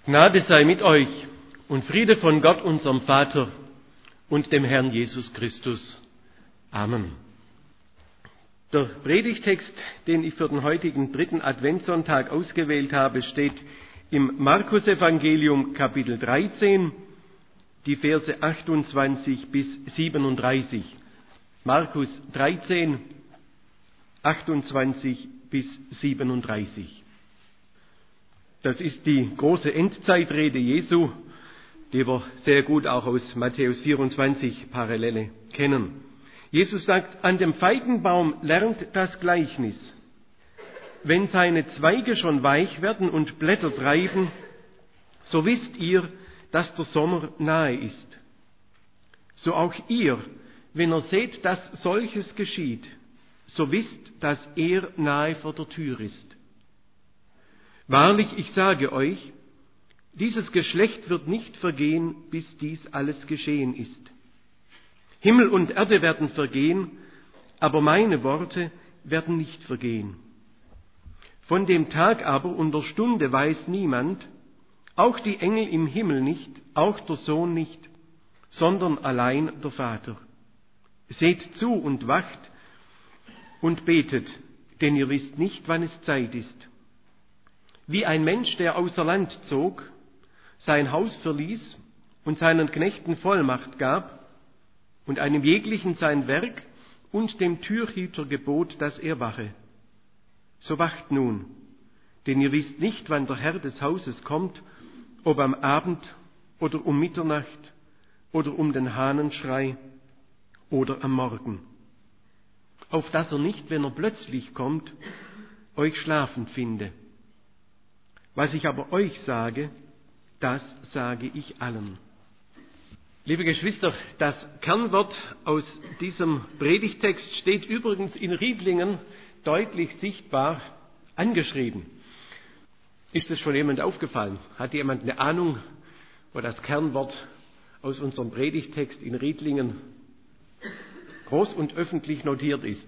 Gnade sei mit euch und Friede von Gott, unserem Vater und dem Herrn Jesus Christus. Amen. Der Predigtext, den ich für den heutigen 3. Adventssonntag ausgewählt habe, steht im Markus-Evangelium Kapitel 13, die Verse 28 bis 37. Markus 13, 28 bis 37. Das ist die große Endzeitrede Jesu, die wir sehr gut auch aus Matthäus 24 Parallele kennen. Jesus sagt, an dem Feigenbaum lernt das Gleichnis. Wenn seine Zweige schon weich werden und Blätter treiben, so wisst ihr, dass der Sommer nahe ist. So auch ihr, wenn ihr seht, dass solches geschieht, so wisst, dass er nahe vor der Tür ist. Wahrlich, ich sage euch, dieses Geschlecht wird nicht vergehen, bis dies alles geschehen ist. Himmel und Erde werden vergehen, aber meine Worte werden nicht vergehen. Von dem Tag aber und der Stunde weiß niemand, auch die Engel im Himmel nicht, auch der Sohn nicht, sondern allein der Vater. Seht zu und wacht und betet, denn ihr wisst nicht, wann es Zeit ist. Wie ein Mensch, der außer Land zog, sein Haus verließ und seinen Knechten Vollmacht gab und einem jeglichen sein Werk und dem Türhüter gebot, dass er wache. So wacht nun, denn ihr wisst nicht, wann der Herr des Hauses kommt, ob am Abend oder um Mitternacht oder um den Hahnenschrei oder am Morgen. Auf dass er nicht, wenn er plötzlich kommt, euch schlafend finde. Was ich aber euch sage, das sage ich allen. Liebe Geschwister, das Kernwort aus diesem Predigtext steht übrigens in Riedlingen deutlich sichtbar angeschrieben. Ist es schon jemand aufgefallen? Hat jemand eine Ahnung, wo das Kernwort aus unserem Predigtext in Riedlingen groß und öffentlich notiert ist?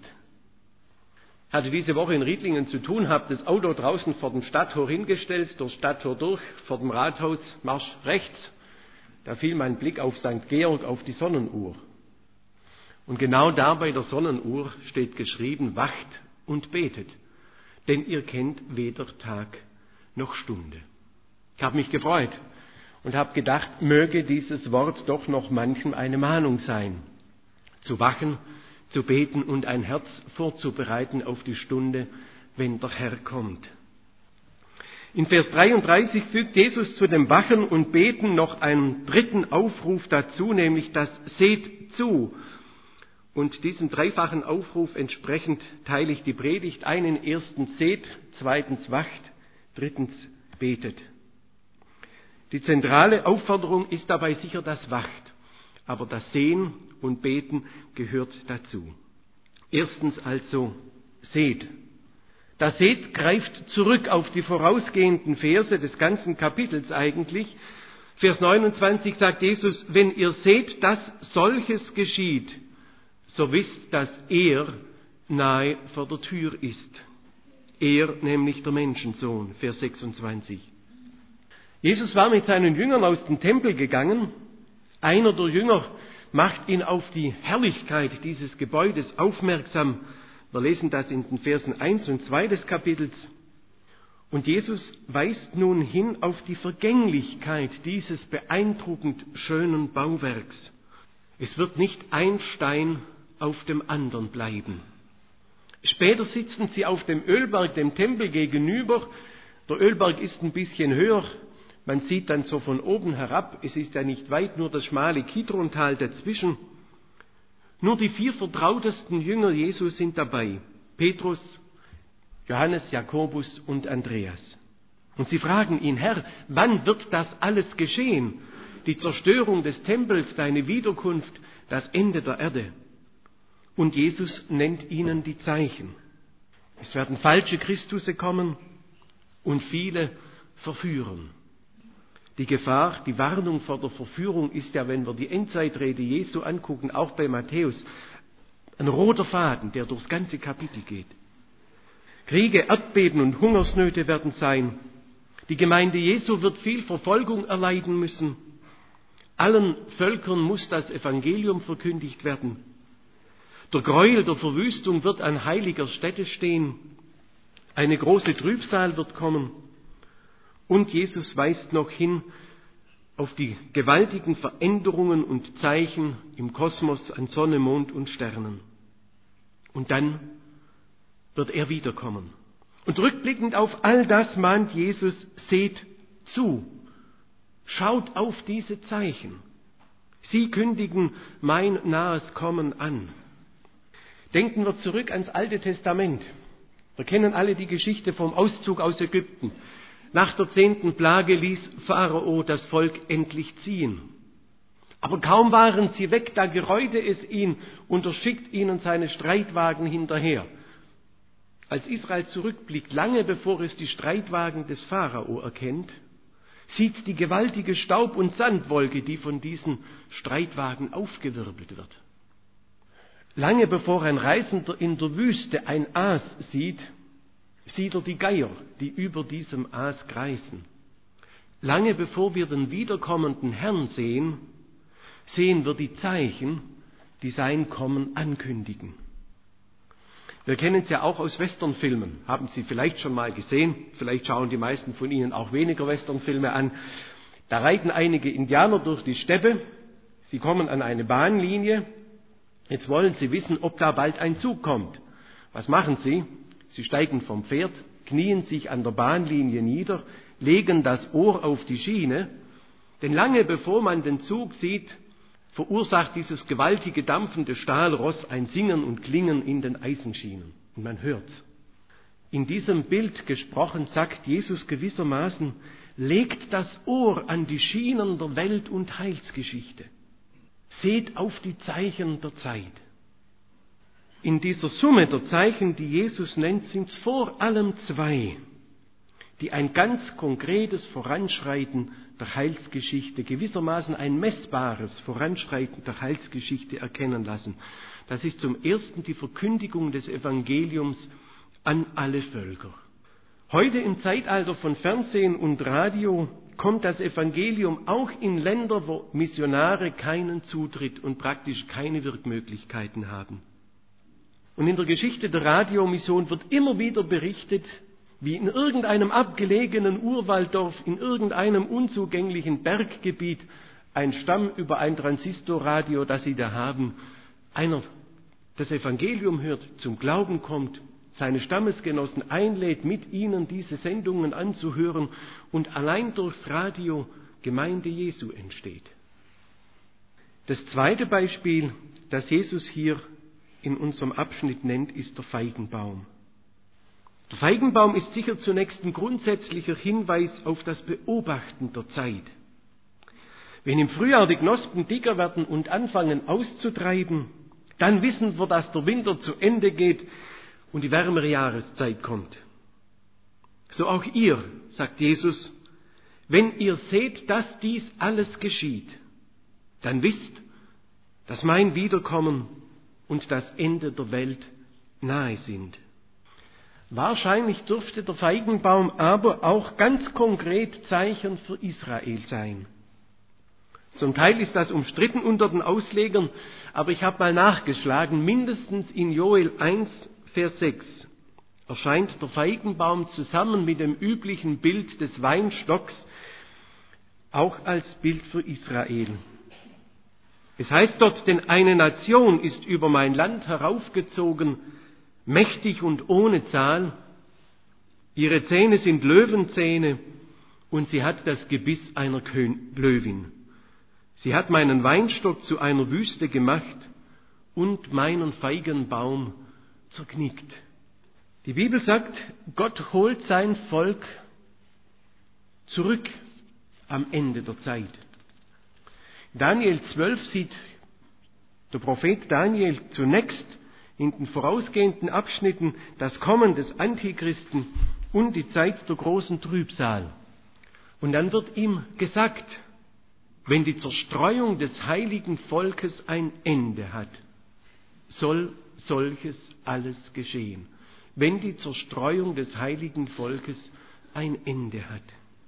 Hatte diese Woche in Riedlingen zu tun, habe das Auto draußen vor dem Stadttor hingestellt, durchs Stadttor durch, vor dem Rathaus, Marsch rechts. Da fiel mein Blick auf St. Georg, auf die Sonnenuhr. Und genau da bei der Sonnenuhr steht geschrieben, wacht und betet, denn ihr kennt weder Tag noch Stunde. Ich habe mich gefreut und habe gedacht, möge dieses Wort doch noch manchem eine Mahnung sein, zu wachen, zu beten und ein Herz vorzubereiten auf die Stunde, wenn der Herr kommt. In Vers 33 fügt Jesus zu dem Wachen und Beten noch einen dritten Aufruf dazu, nämlich das Seht zu. Und diesem dreifachen Aufruf entsprechend teile ich die Predigt ein in erstens seht, zweitens wacht, drittens betet. Die zentrale Aufforderung ist dabei sicher das Wacht, aber das Sehen und Beten gehört dazu. Erstens also, seht. Das Seht greift zurück auf die vorausgehenden Verse des ganzen Kapitels eigentlich. Vers 29 sagt Jesus, wenn ihr seht, dass solches geschieht, so wisst, dass er nahe vor der Tür ist. Er, nämlich der Menschensohn, Vers 26. Jesus war mit seinen Jüngern aus dem Tempel gegangen. Einer der Jünger macht ihn auf die Herrlichkeit dieses Gebäudes aufmerksam. Wir lesen das in den Versen 1 und 2 des Kapitels. Und Jesus weist nun hin auf die Vergänglichkeit dieses beeindruckend schönen Bauwerks. Es wird nicht ein Stein auf dem anderen bleiben. Später sitzen sie auf dem Ölberg, dem Tempel gegenüber. Der Ölberg ist ein bisschen höher. Man sieht dann so von oben herab, es ist ja nicht weit, nur das schmale Kidrontal dazwischen. Nur die 4 vertrautesten Jünger Jesu sind dabei. Petrus, Johannes, Jakobus und Andreas. Und sie fragen ihn, Herr, wann wird das alles geschehen? Die Zerstörung des Tempels, deine Wiederkunft, das Ende der Erde. Und Jesus nennt ihnen die Zeichen. Es werden falsche Christusse kommen und viele verführen. Die Gefahr, die Warnung vor der Verführung ist ja, wenn wir die Endzeitrede Jesu angucken, auch bei Matthäus, ein roter Faden, der durchs ganze Kapitel geht. Kriege, Erdbeben und Hungersnöte werden sein. Die Gemeinde Jesu wird viel Verfolgung erleiden müssen. Allen Völkern muss das Evangelium verkündigt werden. Der Gräuel der Verwüstung wird an heiliger Stätte stehen. Eine große Trübsal wird kommen. Und Jesus weist noch hin auf die gewaltigen Veränderungen und Zeichen im Kosmos an Sonne, Mond und Sternen. Und dann wird er wiederkommen. Und rückblickend auf all das mahnt Jesus, seht zu, schaut auf diese Zeichen. Sie kündigen mein nahes Kommen an. Denken wir zurück ans Alte Testament. Wir kennen alle die Geschichte vom Auszug aus Ägypten. Nach der 10. Plage ließ Pharao das Volk endlich ziehen. Aber kaum waren sie weg, da gereute es ihn und er schickt ihnen seine Streitwagen hinterher. Als Israel zurückblickt, lange bevor es die Streitwagen des Pharao erkennt, sieht die gewaltige Staub- und Sandwolke, die von diesen Streitwagen aufgewirbelt wird. Lange bevor ein Reisender in der Wüste ein Aas sieht, sieht er die Geier, die über diesem Aas kreisen. Lange bevor wir den wiederkommenden Herrn sehen, sehen wir die Zeichen, die sein Kommen ankündigen. Wir kennen es ja auch aus Westernfilmen, haben Sie vielleicht schon mal gesehen, vielleicht schauen die meisten von Ihnen auch weniger Westernfilme an. Da reiten einige Indianer durch die Steppe, sie kommen an eine Bahnlinie, jetzt wollen sie wissen, ob da bald ein Zug kommt. Was machen sie? Sie steigen vom Pferd, knien sich an der Bahnlinie nieder, legen das Ohr auf die Schiene, denn lange bevor man den Zug sieht, verursacht dieses gewaltige dampfende Stahlross ein Singen und Klingen in den Eisenschienen. Und man hört's. In diesem Bild gesprochen sagt Jesus gewissermaßen, legt das Ohr an die Schienen der Welt- und Heilsgeschichte. Seht auf die Zeichen der Zeit. In dieser Summe der Zeichen, die Jesus nennt, sind es vor allem zwei, die ein ganz konkretes Voranschreiten der Heilsgeschichte, gewissermaßen ein messbares Voranschreiten der Heilsgeschichte erkennen lassen. Das ist zum Ersten die Verkündigung des Evangeliums an alle Völker. Heute im Zeitalter von Fernsehen und Radio kommt das Evangelium auch in Länder, wo Missionare keinen Zutritt und praktisch keine Wirkmöglichkeiten haben. Und in der Geschichte der Radiomission wird immer wieder berichtet, wie in irgendeinem abgelegenen Urwalddorf, in irgendeinem unzugänglichen Berggebiet ein Stamm über ein Transistorradio, das sie da haben, einer das Evangelium hört, zum Glauben kommt, seine Stammesgenossen einlädt, mit ihnen diese Sendungen anzuhören und allein durchs Radio Gemeinde Jesu entsteht. Das zweite Beispiel, das Jesus hier in unserem Abschnitt nennt, ist der Feigenbaum. Der Feigenbaum ist sicher zunächst ein grundsätzlicher Hinweis auf das Beobachten der Zeit. Wenn im Frühjahr die Knospen dicker werden und anfangen auszutreiben, dann wissen wir, dass der Winter zu Ende geht und die wärmere Jahreszeit kommt. So auch ihr, sagt Jesus, wenn ihr seht, dass dies alles geschieht, dann wisst, dass mein Wiederkommen und das Ende der Welt nahe sind. Wahrscheinlich dürfte der Feigenbaum aber auch ganz konkret Zeichen für Israel sein. Zum Teil ist das umstritten unter den Auslegern, aber ich habe mal nachgeschlagen, mindestens in Joel 1, Vers 6 erscheint der Feigenbaum zusammen mit dem üblichen Bild des Weinstocks auch als Bild für Israel. Es heißt dort, denn eine Nation ist über mein Land heraufgezogen, mächtig und ohne Zahl. Ihre Zähne sind Löwenzähne und sie hat das Gebiss einer Löwin. Sie hat meinen Weinstock zu einer Wüste gemacht und meinen Feigenbaum zerknickt. Die Bibel sagt, Gott holt sein Volk zurück am Ende der Zeit. Daniel 12 sieht der Prophet Daniel zunächst in den vorausgehenden Abschnitten das Kommen des Antichristen und die Zeit der großen Trübsal. Und dann wird ihm gesagt, wenn die Zerstreuung des heiligen Volkes ein Ende hat, soll solches alles geschehen. Wenn die Zerstreuung des heiligen Volkes ein Ende hat.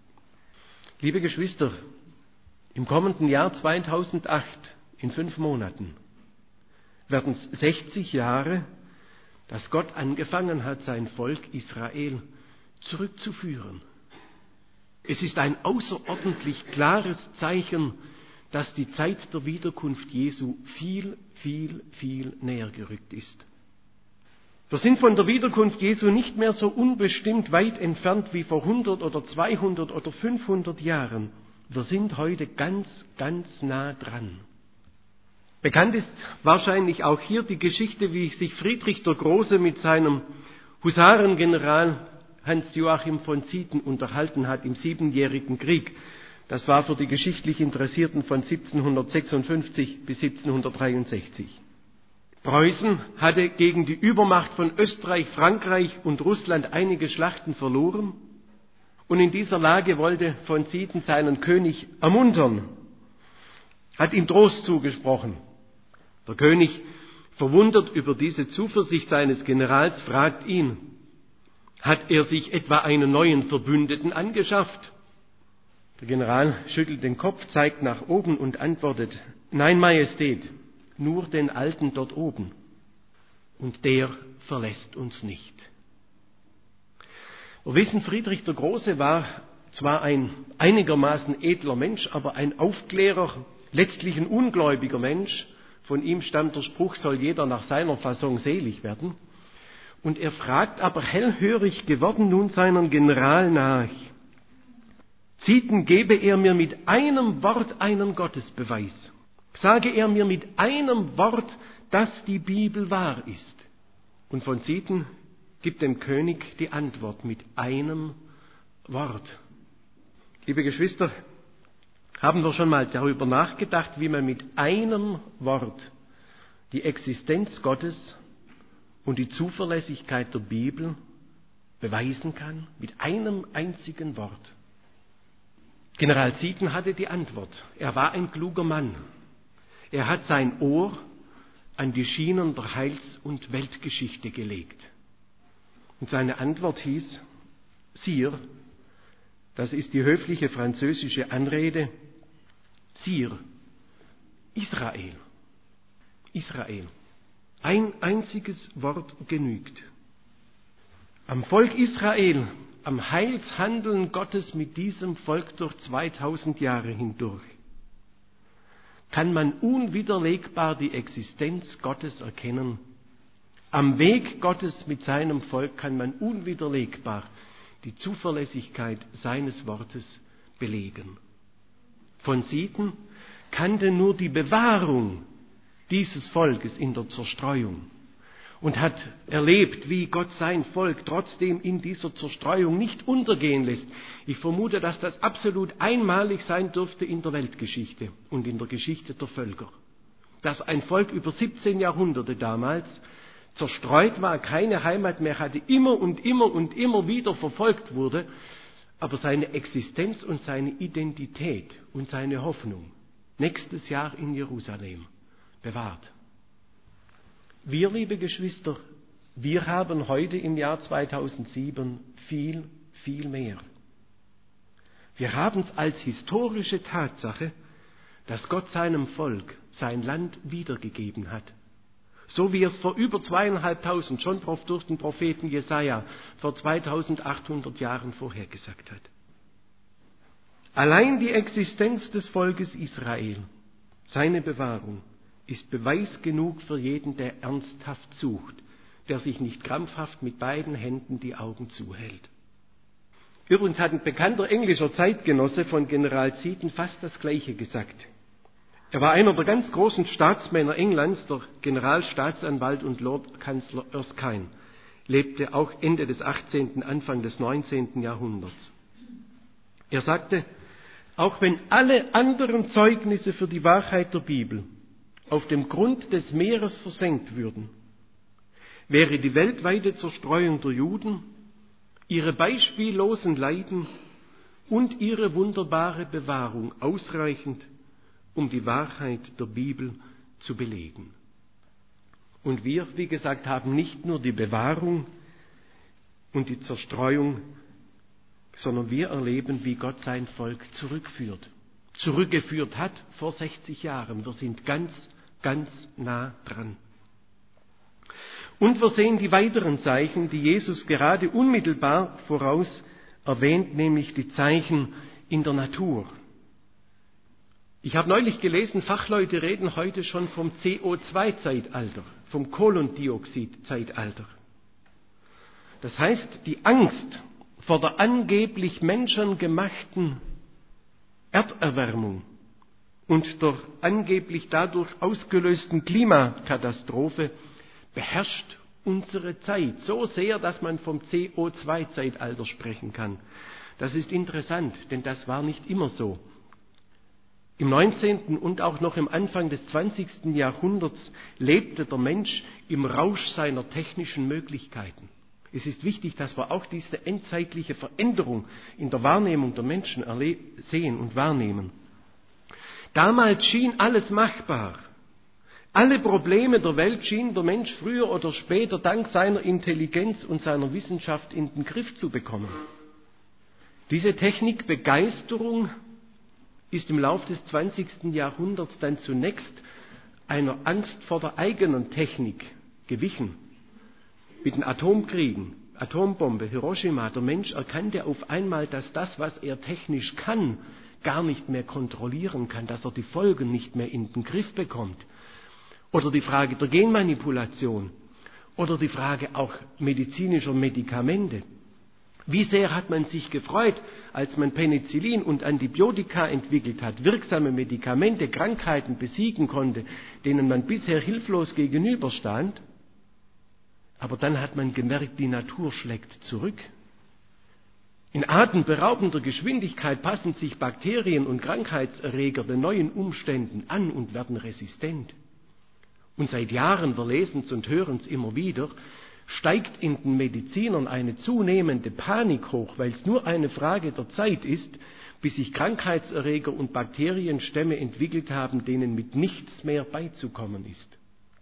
Liebe Geschwister, im kommenden Jahr 2008, in 5 Monaten, werden es 60 Jahre, dass Gott angefangen hat, sein Volk Israel zurückzuführen. Es ist ein außerordentlich klares Zeichen, dass die Zeit der Wiederkunft Jesu viel, viel, viel näher gerückt ist. Wir sind von der Wiederkunft Jesu nicht mehr so unbestimmt weit entfernt wie vor 100 oder 200 oder 500 Jahren. Wir sind heute ganz, ganz nah dran. Bekannt ist wahrscheinlich auch hier die Geschichte, wie sich Friedrich der Große mit seinem Husarengeneral Hans-Joachim von Zieten unterhalten hat im Siebenjährigen Krieg. Das war für die geschichtlich Interessierten von 1756 bis 1763. Preußen hatte gegen die Übermacht von Österreich, Frankreich und Russland einige Schlachten verloren. Und in dieser Lage wollte von Zieten seinen König ermuntern, hat ihm Trost zugesprochen. Der König, verwundert über diese Zuversicht seines Generals, fragt ihn, hat er sich etwa einen neuen Verbündeten angeschafft? Der General schüttelt den Kopf, zeigt nach oben und antwortet, nein, Majestät, nur den Alten dort oben. Und der verlässt uns nicht. Wir wissen, Friedrich der Große war zwar ein einigermaßen edler Mensch, aber ein Aufklärer, letztlich ein ungläubiger Mensch. Von ihm stammt der Spruch, soll jeder nach seiner Fassung selig werden. Und er fragt aber hellhörig geworden nun seinen General nach. Zieten, gebe er mir mit einem Wort einen Gottesbeweis. Sage er mir mit einem Wort, dass die Bibel wahr ist. Und von Zieten gibt dem König die Antwort mit einem Wort. Liebe Geschwister, haben wir schon mal darüber nachgedacht, wie man mit einem Wort die Existenz Gottes und die Zuverlässigkeit der Bibel beweisen kann? Mit einem einzigen Wort. General Zieten hatte die Antwort. Er war ein kluger Mann. Er hat sein Ohr an die Schienen der Heils- und Weltgeschichte gelegt. Und seine Antwort hieß, Sire, das ist die höfliche französische Anrede, Sire, Israel. Israel. Ein einziges Wort genügt. Am Volk Israel, am Heilshandeln Gottes mit diesem Volk durch 2000 Jahre hindurch, kann man unwiderlegbar die Existenz Gottes erkennen. Am Weg Gottes mit seinem Volk kann man unwiderlegbar die Zuverlässigkeit seines Wortes belegen. Von Zieten kannte nur die Bewahrung dieses Volkes in der Zerstreuung und hat erlebt, wie Gott sein Volk trotzdem in dieser Zerstreuung nicht untergehen lässt. Ich vermute, dass das absolut einmalig sein dürfte in der Weltgeschichte und in der Geschichte der Völker. Dass ein Volk über 17 Jahrhunderte damals zerstreut war, keine Heimat mehr hatte, immer und immer und immer wieder verfolgt wurde, aber seine Existenz und seine Identität und seine Hoffnung nächstes Jahr in Jerusalem bewahrt. Wir, liebe Geschwister, wir haben heute im Jahr 2007 viel, viel mehr. Wir haben es als historische Tatsache, dass Gott seinem Volk sein Land wiedergegeben hat. So wie es vor über 2500 schon durch den Propheten Jesaja vor 2800 Jahren vorhergesagt hat. Allein die Existenz des Volkes Israel, seine Bewahrung, ist Beweis genug für jeden, der ernsthaft sucht, der sich nicht krampfhaft mit beiden Händen die Augen zuhält. Übrigens hat ein bekannter englischer Zeitgenosse von General Zieten fast das Gleiche gesagt. Er war einer der ganz großen Staatsmänner Englands, der Generalstaatsanwalt und Lordkanzler Erskine, lebte auch Ende des 18., Anfang des 19. Jahrhunderts. Er sagte, auch wenn alle anderen Zeugnisse für die Wahrheit der Bibel auf dem Grund des Meeres versenkt würden, wäre die weltweite Zerstreuung der Juden, ihre beispiellosen Leiden und ihre wunderbare Bewahrung ausreichend, um die Wahrheit der Bibel zu belegen. Und wir, wie gesagt, haben nicht nur die Bewahrung und die Zerstreuung, sondern wir erleben, wie Gott sein Volk zurückgeführt hat vor 60 Jahren. Wir sind ganz, ganz nah dran. Und wir sehen die weiteren Zeichen, die Jesus gerade unmittelbar voraus erwähnt, nämlich die Zeichen in der Natur. Ich habe neulich gelesen, Fachleute reden heute schon vom CO2-Zeitalter, vom Kohlendioxid-Zeitalter. Das heißt, die Angst vor der angeblich menschengemachten Erderwärmung und der angeblich dadurch ausgelösten Klimakatastrophe beherrscht unsere Zeit so sehr, dass man vom CO2-Zeitalter sprechen kann. Das ist interessant, denn das war nicht immer so. Im 19. und auch noch im Anfang des 20. Jahrhunderts lebte der Mensch im Rausch seiner technischen Möglichkeiten. Es ist wichtig, dass wir auch diese endzeitliche Veränderung in der Wahrnehmung der Menschen sehen und wahrnehmen. Damals schien alles machbar. Alle Probleme der Welt schien der Mensch früher oder später dank seiner Intelligenz und seiner Wissenschaft in den Griff zu bekommen. Diese Technikbegeisterung ist im Lauf des 20. Jahrhunderts dann zunächst einer Angst vor der eigenen Technik gewichen. Mit den Atomkriegen, Atombombe, Hiroshima, der Mensch erkannte auf einmal, dass das, was er technisch kann, gar nicht mehr kontrollieren kann, dass er die Folgen nicht mehr in den Griff bekommt. Oder die Frage der Genmanipulation oder die Frage auch medizinischer Medikamente. Wie sehr hat man sich gefreut, als man Penicillin und Antibiotika entwickelt hat, wirksame Medikamente, Krankheiten besiegen konnte, denen man bisher hilflos gegenüberstand. Aber dann hat man gemerkt, die Natur schlägt zurück. In atemberaubender Geschwindigkeit passen sich Bakterien und Krankheitserreger den neuen Umständen an und werden resistent. Und seit Jahren, wir lesen es und hören es immer wieder, steigt in den Medizinern eine zunehmende Panik hoch, weil es nur eine Frage der Zeit ist, bis sich Krankheitserreger und Bakterienstämme entwickelt haben, denen mit nichts mehr beizukommen ist.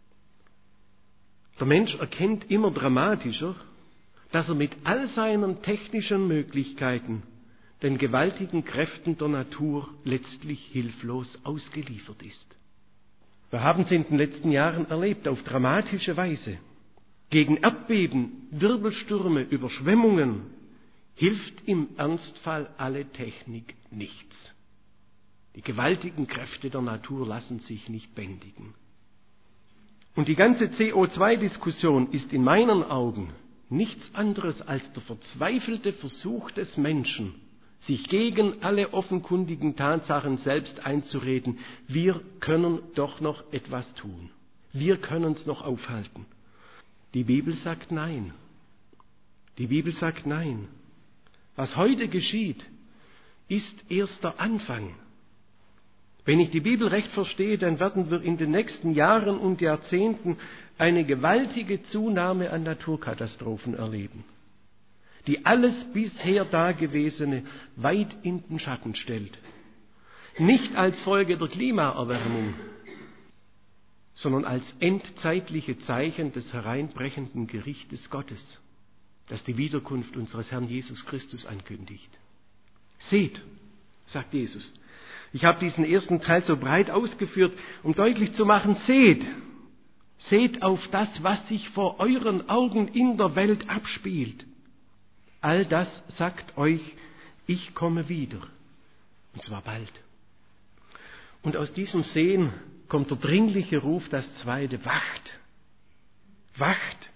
Der Mensch erkennt immer dramatischer, dass er mit all seinen technischen Möglichkeiten den gewaltigen Kräften der Natur letztlich hilflos ausgeliefert ist. Wir haben es in den letzten Jahren erlebt, auf dramatische Weise. Gegen Erdbeben, Wirbelstürme, Überschwemmungen hilft im Ernstfall alle Technik nichts. Die gewaltigen Kräfte der Natur lassen sich nicht bändigen. Und die ganze CO2-Diskussion ist in meinen Augen nichts anderes als der verzweifelte Versuch des Menschen, sich gegen alle offenkundigen Tatsachen selbst einzureden, wir können doch noch etwas tun. Wir können es noch aufhalten. Die Bibel sagt nein. Die Bibel sagt nein. Was heute geschieht, ist erst der Anfang. Wenn ich die Bibel recht verstehe, dann werden wir in den nächsten Jahren und Jahrzehnten eine gewaltige Zunahme an Naturkatastrophen erleben, die alles bisher Dagewesene weit in den Schatten stellt. Nicht als Folge der Klimaerwärmung, sondern als endzeitliche Zeichen des hereinbrechenden Gerichtes Gottes, das die Wiederkunft unseres Herrn Jesus Christus ankündigt. Seht, sagt Jesus. Ich habe diesen ersten Teil so breit ausgeführt, um deutlich zu machen, seht auf das, was sich vor euren Augen in der Welt abspielt. All das sagt euch, ich komme wieder, und zwar bald. Und aus diesem Sehen kommt der dringliche Ruf, das zweite, wacht, wacht.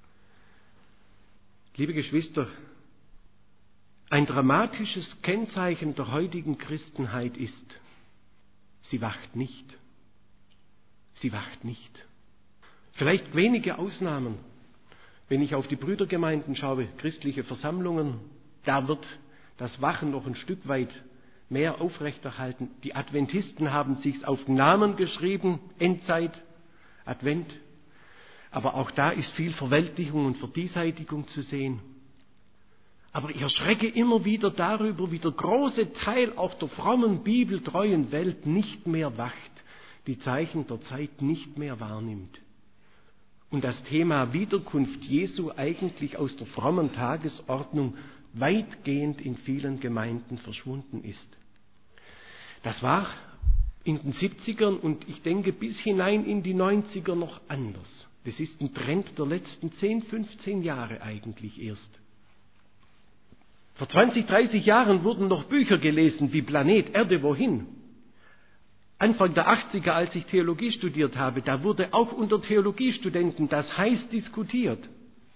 Liebe Geschwister, ein dramatisches Kennzeichen der heutigen Christenheit ist, sie wacht nicht. Sie wacht nicht. Vielleicht wenige Ausnahmen. Wenn ich auf die Brüdergemeinden schaue, christliche Versammlungen, da wird das Wachen noch ein Stück weit mehr aufrechterhalten. Die Adventisten haben sich's auf den Namen geschrieben, Endzeit, Advent. Aber auch da ist viel Verweltlichung und Verdienseitigung zu sehen. Aber ich erschrecke immer wieder darüber, wie der große Teil auch der frommen, bibeltreuen Welt nicht mehr wacht, die Zeichen der Zeit nicht mehr wahrnimmt. Und das Thema Wiederkunft Jesu eigentlich aus der frommen Tagesordnung weitgehend in vielen Gemeinden verschwunden ist. Das war in den 70ern und ich denke bis hinein in die 90er noch anders. Das ist ein Trend der letzten 10, 15 Jahre eigentlich erst. Vor 20, 30 Jahren wurden noch Bücher gelesen wie Planet Erde, wohin? Anfang der 80er, als ich Theologie studiert habe, da wurde auch unter Theologiestudenten das heiß diskutiert.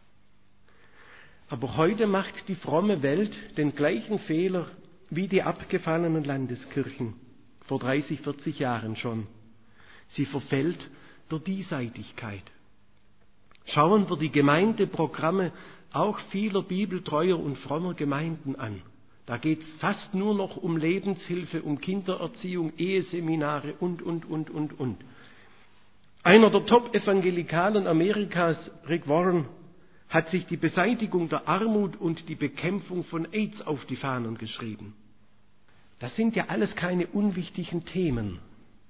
Aber heute macht die fromme Welt den gleichen Fehler wie die abgefallenen Landeskirchen vor 30, 40 Jahren schon. Sie verfällt der Diesseitigkeit. Schauen wir die Gemeindeprogramme auch vieler bibeltreuer und frommer Gemeinden an. Da geht es fast nur noch um Lebenshilfe, um Kindererziehung, Eheseminare und. Einer der Top-Evangelikalen Amerikas, Rick Warren, hat sich die Beseitigung der Armut und die Bekämpfung von AIDS auf die Fahnen geschrieben. Das sind ja alles keine unwichtigen Themen.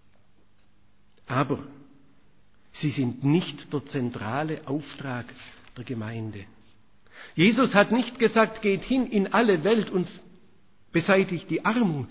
Aber sie sind nicht der zentrale Auftrag der Gemeinde. Jesus hat nicht gesagt, geht hin in alle Welt und beseitigt die Armut.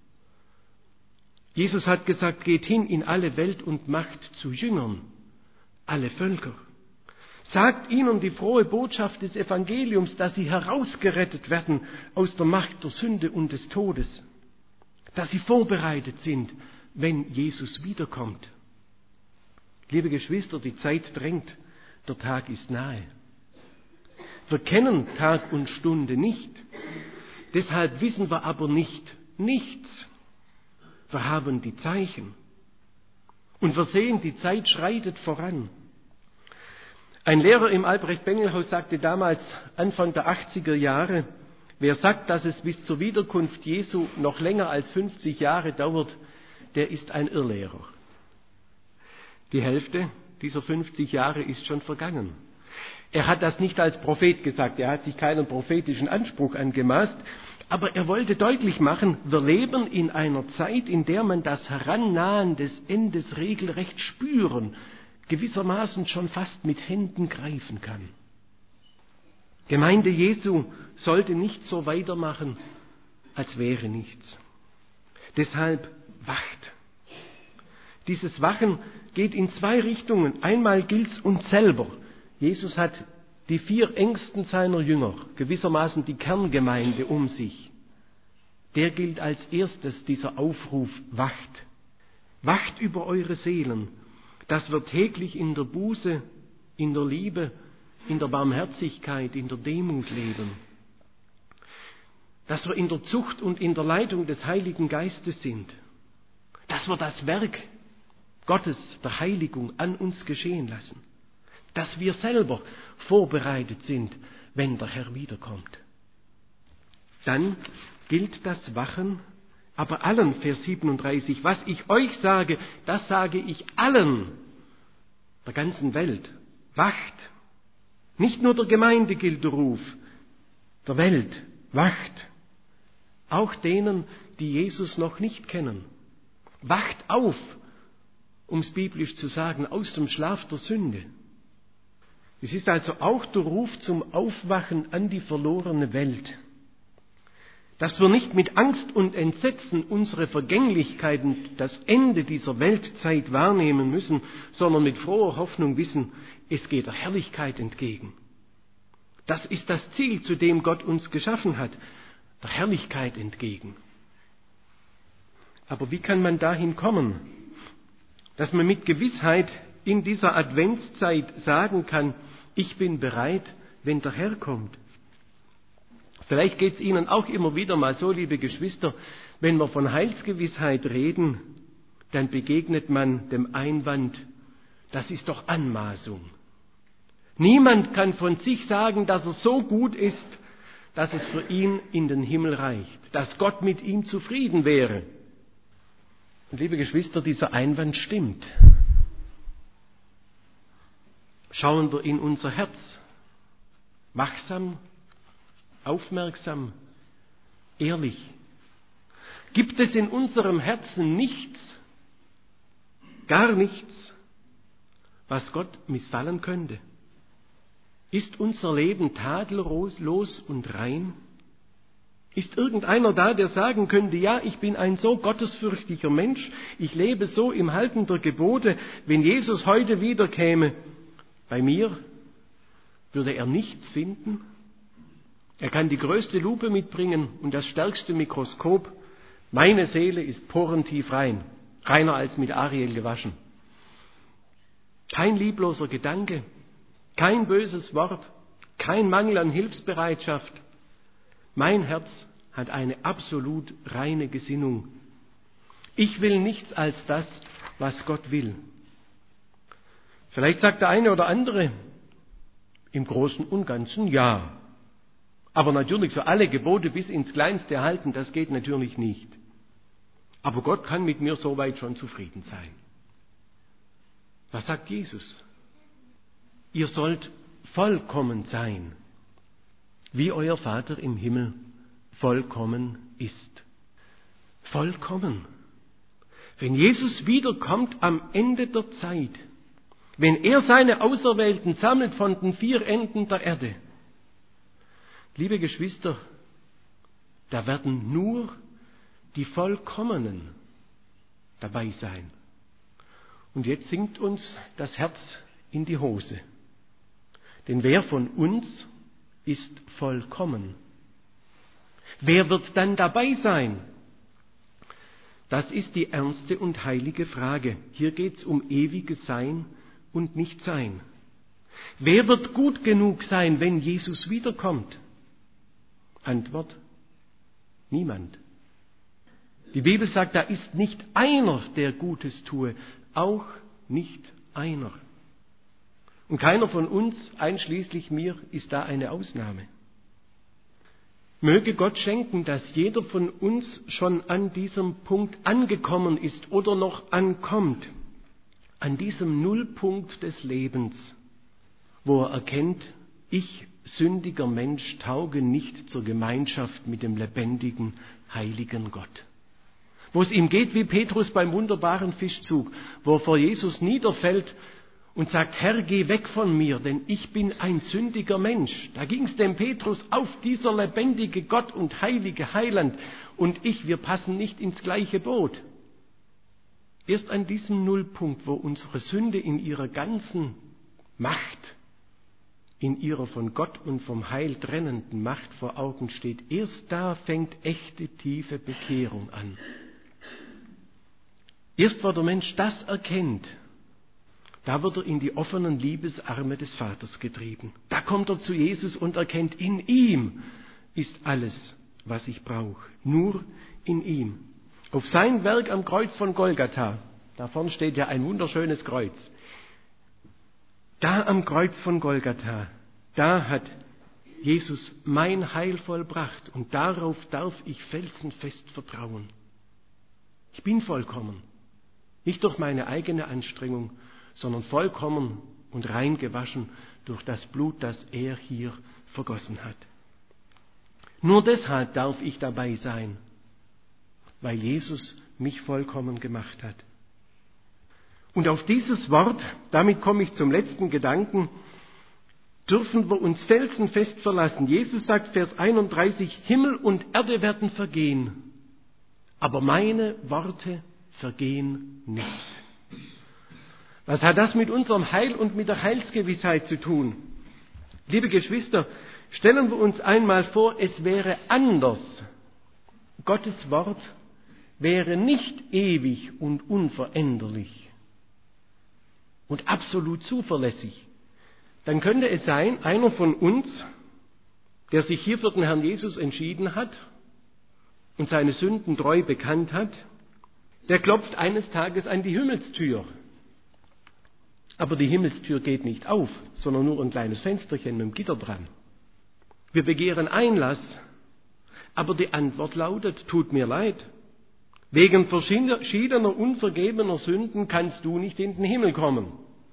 Jesus hat gesagt, geht hin in alle Welt und macht zu Jüngern alle Völker. Sagt ihnen die frohe Botschaft des Evangeliums, dass sie herausgerettet werden aus der Macht der Sünde und des Todes, dass sie vorbereitet sind, wenn Jesus wiederkommt. Liebe Geschwister, die Zeit drängt, der Tag ist nahe. Wir kennen Tag und Stunde nicht, deshalb wissen wir aber nichts. Wir haben die Zeichen und wir sehen, die Zeit schreitet voran. Ein Lehrer im Albrecht-Bengel-Haus sagte damals, Anfang der 80er Jahre, wer sagt, dass es bis zur Wiederkunft Jesu noch länger als 50 Jahre dauert, der ist ein Irrlehrer. Die Hälfte dieser 50 Jahre ist schon vergangen. Er hat das nicht als Prophet gesagt, er hat sich keinen prophetischen Anspruch angemaßt, aber er wollte deutlich machen, wir leben in einer Zeit, in der man das Herannahen des Endes regelrecht spüren, gewissermaßen schon fast mit Händen greifen kann. Gemeinde Jesu sollte nicht so weitermachen, als wäre nichts. Deshalb wacht. Dieses Wachen geht in zwei Richtungen. Einmal gilt's uns selber. Jesus hat die 4 Engsten seiner Jünger, gewissermaßen die Kerngemeinde um sich. Der gilt als erstes, dieser Aufruf, wacht. Wacht über eure Seelen, dass wir täglich in der Buße, in der Liebe, in der Barmherzigkeit, in der Demut leben. Dass wir in der Zucht und in der Leitung des Heiligen Geistes sind. Dass wir das Werk Gottes, der Heiligung, an uns geschehen lassen. Dass wir selber vorbereitet sind, wenn der Herr wiederkommt. Dann gilt das Wachen, aber allen, Vers 37, was ich euch sage, das sage ich allen der ganzen Welt. Wacht. Nicht nur der Gemeinde gilt der Ruf, der Welt. Wacht. Auch denen, die Jesus noch nicht kennen. Wacht auf, um es biblisch zu sagen, aus dem Schlaf der Sünde. Es ist also auch der Ruf zum Aufwachen an die verlorene Welt. Dass wir nicht mit Angst und Entsetzen unsere Vergänglichkeit und das Ende dieser Weltzeit wahrnehmen müssen, sondern mit froher Hoffnung wissen, es geht der Herrlichkeit entgegen. Das ist das Ziel, zu dem Gott uns geschaffen hat, der Herrlichkeit entgegen. Aber wie kann man dahin kommen, dass man mit Gewissheit in dieser Adventszeit sagen kann, ich bin bereit, wenn der Herr kommt? Vielleicht geht es Ihnen auch immer wieder mal so, liebe Geschwister, wenn wir von Heilsgewissheit reden, dann begegnet man dem Einwand, das ist doch Anmaßung. Niemand kann von sich sagen, dass er so gut ist, dass es für ihn in den Himmel reicht, dass Gott mit ihm zufrieden wäre. Und liebe Geschwister, dieser Einwand stimmt. Schauen wir in unser Herz, wachsam, aufmerksam, ehrlich. Gibt es in unserem Herzen nichts, gar nichts, was Gott missfallen könnte? Ist unser Leben tadellos und rein? Ist irgendeiner da, der sagen könnte, ja, ich bin ein so gottesfürchtiger Mensch, ich lebe so im Halten der Gebote, wenn Jesus heute wiederkäme, bei mir würde er nichts finden? Er kann die größte Lupe mitbringen und das stärkste Mikroskop. Meine Seele ist porentief rein, reiner als mit Ariel gewaschen. Kein liebloser Gedanke, kein böses Wort, kein Mangel an Hilfsbereitschaft. Mein Herz hat eine absolut reine Gesinnung. Ich will nichts als das, was Gott will. Vielleicht sagt der eine oder andere, im Großen und Ganzen ja. Aber natürlich so alle Gebote bis ins Kleinste halten, das geht natürlich nicht. Aber Gott kann mit mir soweit schon zufrieden sein. Was sagt Jesus? Ihr sollt vollkommen sein, wie euer Vater im Himmel vollkommen ist. Vollkommen. Wenn Jesus wiederkommt am Ende der Zeit, wenn er seine Auserwählten sammelt von den 4 Enden der Erde, liebe Geschwister, da werden nur die Vollkommenen dabei sein. Und jetzt sinkt uns das Herz in die Hose. Denn wer von uns ist vollkommen? Wer wird dann dabei sein? Das ist die ernste und heilige Frage. Hier geht es um ewiges Sein und Nichtsein. Wer wird gut genug sein, wenn Jesus wiederkommt? Antwort: niemand. Die Bibel sagt, da ist nicht einer, der Gutes tue, auch nicht einer. Und keiner von uns, einschließlich mir, ist da eine Ausnahme. Möge Gott schenken, dass jeder von uns schon an diesem Punkt angekommen ist oder noch ankommt, an diesem Nullpunkt des Lebens, wo er erkennt, ich, sündiger Mensch, tauge nicht zur Gemeinschaft mit dem lebendigen, heiligen Gott. Wo es ihm geht wie Petrus beim wunderbaren Fischzug, wo er vor Jesus niederfällt und sagt, Herr, geh weg von mir, denn ich bin ein sündiger Mensch. Da ging es dem Petrus auf, dieser lebendige Gott und heilige Heiland und ich, wir passen nicht ins gleiche Boot. Erst an diesem Nullpunkt, wo unsere Sünde in ihrer ganzen Macht, in ihrer von Gott und vom Heil trennenden Macht vor Augen steht, erst da fängt echte, tiefe Bekehrung an. Erst wo der Mensch das erkennt, da wird er in die offenen Liebesarme des Vaters getrieben. Da kommt er zu Jesus und erkennt, in ihm ist alles, was ich brauche. Nur in ihm. Auf sein Werk am Kreuz von Golgatha, da vorne steht ja ein wunderschönes Kreuz. Da am Kreuz von Golgatha, da hat Jesus mein Heil vollbracht und darauf darf ich felsenfest vertrauen. Ich bin vollkommen. Nicht durch meine eigene Anstrengung, sondern vollkommen und rein gewaschen durch das Blut, das er hier vergossen hat. Nur deshalb darf ich dabei sein, weil Jesus mich vollkommen gemacht hat. Und auf dieses Wort, damit komme ich zum letzten Gedanken, dürfen wir uns felsenfest verlassen. Jesus sagt, Vers 31, Himmel und Erde werden vergehen, aber meine Worte vergehen nicht. Was hat das mit unserem Heil und mit der Heilsgewissheit zu tun? Liebe Geschwister, stellen wir uns einmal vor, es wäre anders. Gottes Wort wäre nicht ewig und unveränderlich und absolut zuverlässig. Dann könnte es sein, einer von uns, der sich hier für den Herrn Jesus entschieden hat und seine Sünden treu bekannt hat, der klopft eines Tages an die Himmelstür. Aber die Himmelstür geht nicht auf, sondern nur ein kleines Fensterchen mit dem Gitter dran. Wir begehren Einlass, aber die Antwort lautet, tut mir leid. Wegen verschiedener unvergebener Sünden kannst du nicht in den Himmel kommen.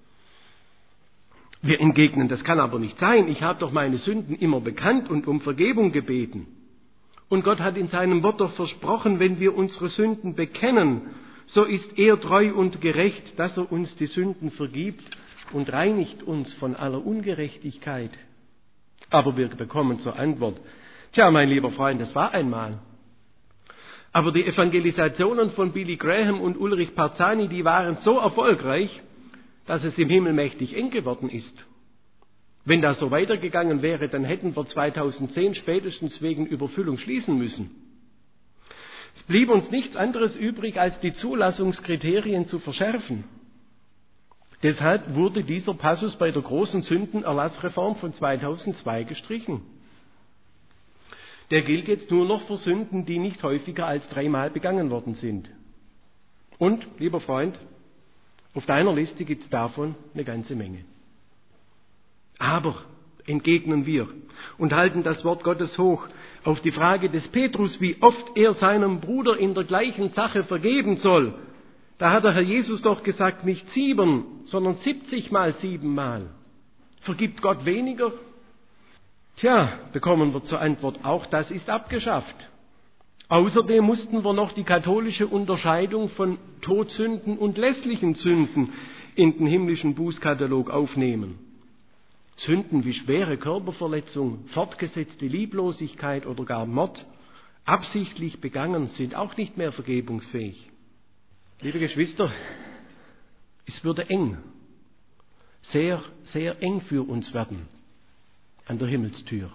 Wir entgegnen, das kann aber nicht sein. Ich habe doch meine Sünden immer bekannt und um Vergebung gebeten. Und Gott hat in seinem Wort doch versprochen, wenn wir unsere Sünden bekennen, so ist er treu und gerecht, dass er uns die Sünden vergibt und reinigt uns von aller Ungerechtigkeit. Aber wir bekommen zur Antwort, Tja, mein lieber Freund, das war einmal. Aber die Evangelisationen von Billy Graham und Ulrich Parzani, die waren so erfolgreich, dass es im Himmel mächtig eng geworden ist. Wenn das so weitergegangen wäre, dann hätten wir 2010 spätestens wegen Überfüllung schließen müssen. Es blieb uns nichts anderes übrig, als die Zulassungskriterien zu verschärfen. Deshalb wurde dieser Passus bei der großen Sündenerlassreform von 2002 gestrichen. Der gilt jetzt nur noch für Sünden, die nicht häufiger als 3-mal begangen worden sind. Und, lieber Freund, auf deiner Liste gibt es davon eine ganze Menge. Aber, entgegnen wir und halten das Wort Gottes hoch, auf die Frage des Petrus, wie oft er seinem Bruder in der gleichen Sache vergeben soll, da hat der Herr Jesus doch gesagt, nicht 7, sondern 70 mal 7-mal. Vergibt Gott weniger? Tja, bekommen wir zur Antwort, auch das ist abgeschafft. Außerdem mussten wir noch die katholische Unterscheidung von Todsünden und lässlichen Sünden in den himmlischen Bußkatalog aufnehmen. Sünden wie schwere Körperverletzung, fortgesetzte Lieblosigkeit oder gar Mord, absichtlich begangen, sind auch nicht mehr vergebungsfähig. Liebe Geschwister, es würde eng, sehr, sehr eng für uns werden an der Himmelstür,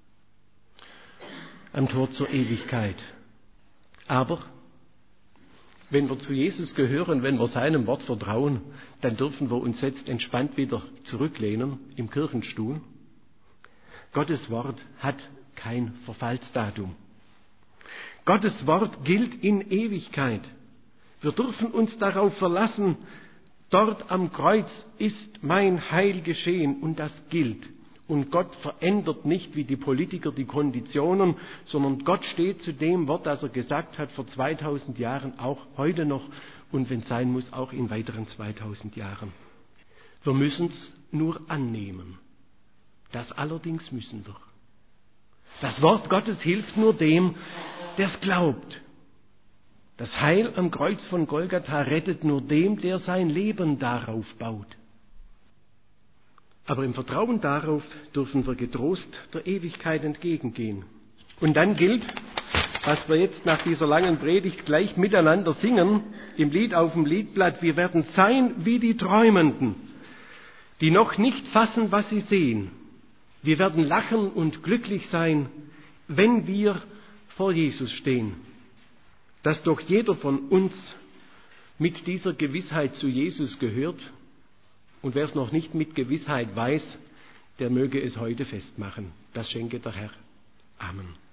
am Tor zur Ewigkeit. Aber wenn wir zu Jesus gehören, wenn wir seinem Wort vertrauen, dann dürfen wir uns jetzt entspannt wieder zurücklehnen im Kirchenstuhl. Gottes Wort hat kein Verfallsdatum. Gottes Wort gilt in Ewigkeit. Wir dürfen uns darauf verlassen, dort am Kreuz ist mein Heil geschehen und das gilt. Und Gott verändert nicht wie die Politiker die Konditionen, sondern Gott steht zu dem Wort, das er gesagt hat vor 2000 Jahren, auch heute noch und wenn es sein muss, auch in weiteren 2000 Jahren. Wir müssen es nur annehmen. Das allerdings müssen wir. Das Wort Gottes hilft nur dem, der es glaubt. Das Heil am Kreuz von Golgatha rettet nur dem, der sein Leben darauf baut. Aber im Vertrauen darauf dürfen wir getrost der Ewigkeit entgegengehen. Und dann gilt, was wir jetzt nach dieser langen Predigt gleich miteinander singen, im Lied auf dem Liedblatt, wir werden sein wie die Träumenden, die noch nicht fassen, was sie sehen. Wir werden lachen und glücklich sein, wenn wir vor Jesus stehen. Dass doch jeder von uns mit dieser Gewissheit zu Jesus gehört, und wer es noch nicht mit Gewissheit weiß, der möge es heute festmachen. Das schenke der Herr. Amen.